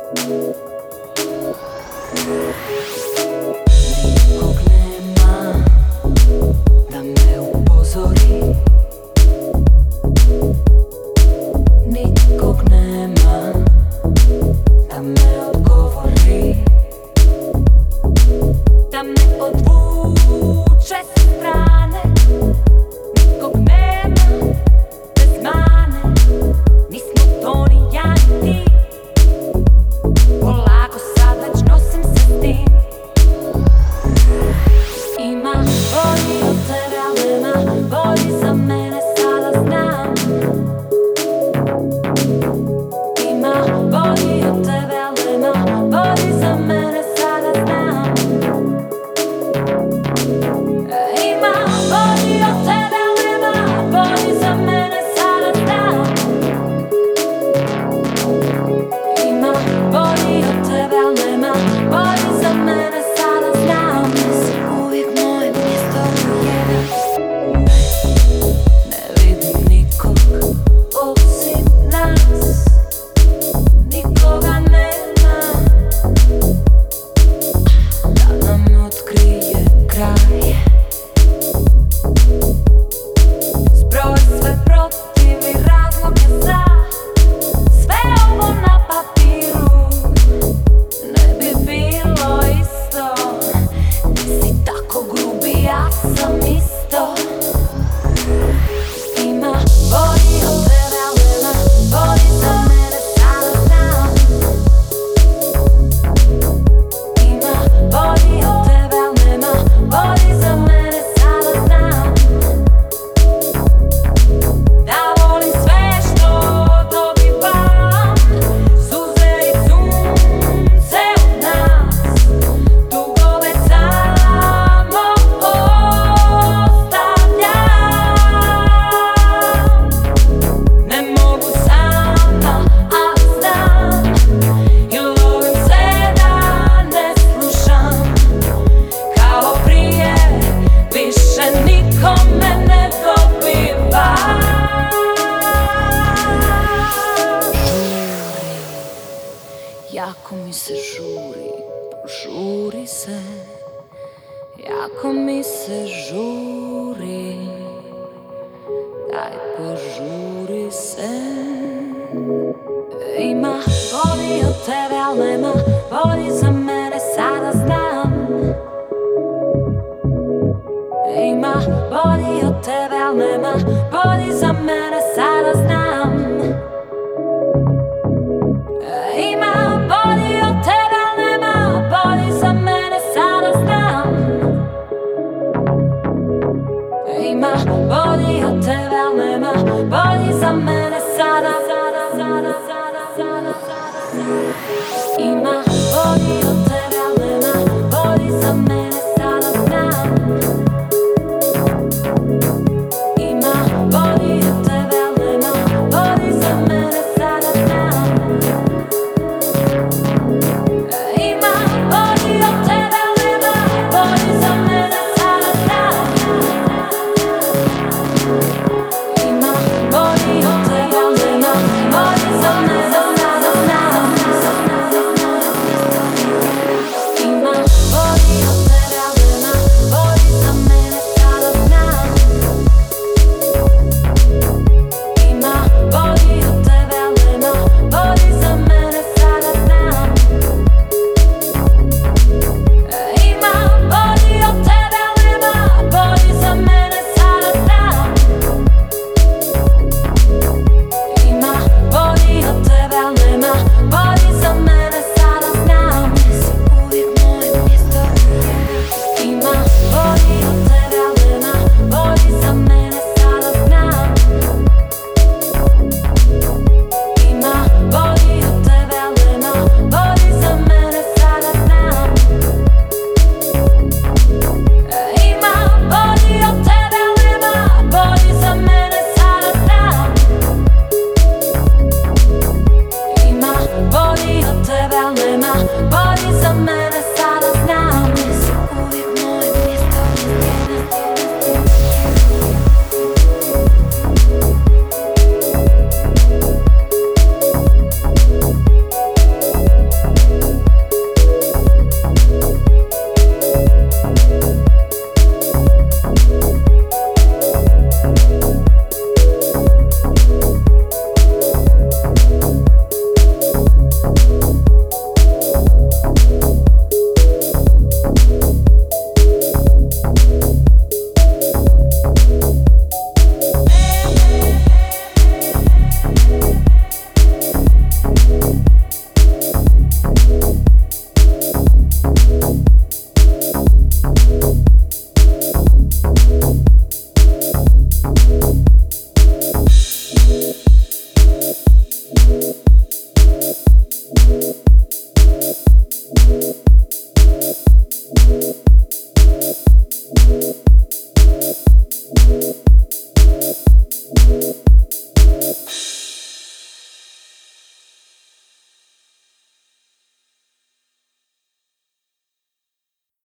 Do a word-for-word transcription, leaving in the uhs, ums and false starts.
Nikog nema da me upozori, nikog nema da me odgovori, da me odvuče sa strane. Nikog nema bez mane, nismo to ni ja ni ti. Polako sad već nosim se s tim. Ima bolji od tebe, al nema bolji za mene, sada znam. Ima bolji od tebe, al nema bolji za mene, sada znam. Ima bolji od tebe, al nema bolji za mene, sada znam. Ima bolji od tebe, al nema bolji za mene, sada znam. Si uvijek moje mjesto broj jedan. Ne, ne vidim nikog osim nas. Nikoga nema da nam otkrije kraj. Zbroj sve protiv i razloge za sve ovo na papiru. Ne bi bilo isto, ti si tako grubi, ja sam isto. Ima bolji od tebe, al nema bolji za mene, sada znam. Ima bolji od tebe, al nema bolji za mene, sada znam. Da volim sve što dobivam, suze i sunce od nas. Dugo već samo ostavljam. Ne mogu sama, ali znam. I lovim se da ne slušam. Kao prije, više nikome ne dobivam. Žuri, jako mi se žuri, požuri se. Jako mi se žuri, daj požuri se. Ima bolji od tebe, al nema bolji za mene, sada znam. Ima bolji od tebe, al nema bolji za mene, sada znam. Ima bolji od tebe, al nema bolji za mene, sada znam. Ima bolji od tebe, al nema bolji za mene, sada, sada, sada, sada, sada, sada.